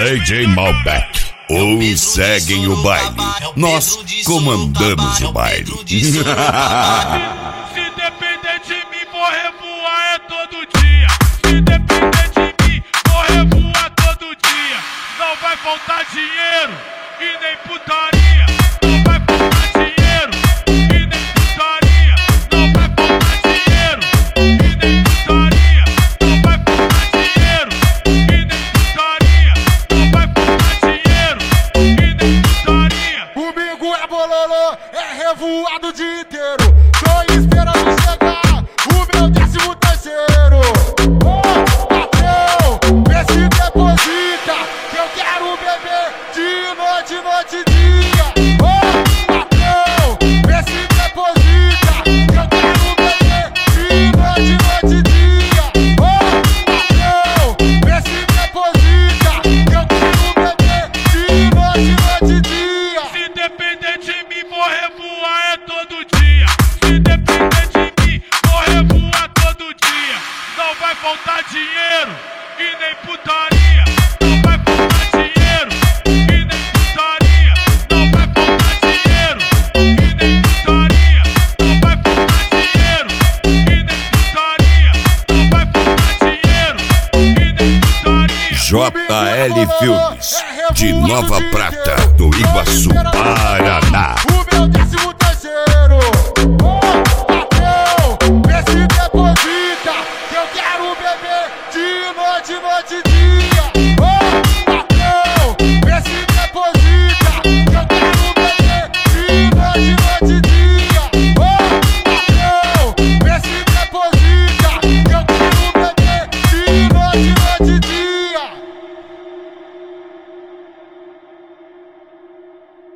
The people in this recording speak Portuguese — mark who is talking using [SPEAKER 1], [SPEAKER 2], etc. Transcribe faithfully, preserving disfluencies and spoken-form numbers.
[SPEAKER 1] D J Malbec. Uns seguem o baile, nós comandamos o baile.
[SPEAKER 2] Se depender de mim, vou revoar é todo dia. Se depender de mim, vou revoar todo dia. Não vai faltar dinheiro e nem putaria. Não vai faltar dinheiro e nem putaria. Não vai faltar dinheiro e nem putaria. Não vai faltar dinheiro e nem putaria. Não vai faltar dinheiro e nem putaria.
[SPEAKER 3] Comigo é bololô, é revoado o dia inteiro. Tô esperando chegar o meu décimo terceiro. Ô, patrão, vê se deposita, que eu quero beber de noite, noite e dia. Ô, patrão, vê se deposita, que eu quero beber de noite, noite e dia. Ô, patrão, vê se deposita, que eu quero beber de noite, noite e dia.
[SPEAKER 2] Se depender de mim, vou revoar é todo dia. Se depender de mim, vou revoar todo dia. Não vai faltar dinheiro e nem putaria. Não vai faltar dinheiro e nem putaria. Não vai faltar dinheiro e nem putaria. Não vai faltar dinheiro e nem putaria. Não vai faltar dinheiro e nem putaria.
[SPEAKER 1] J L Filmes, de Nova Prata, do Iguaçu, Paraná.
[SPEAKER 3] O meu décimo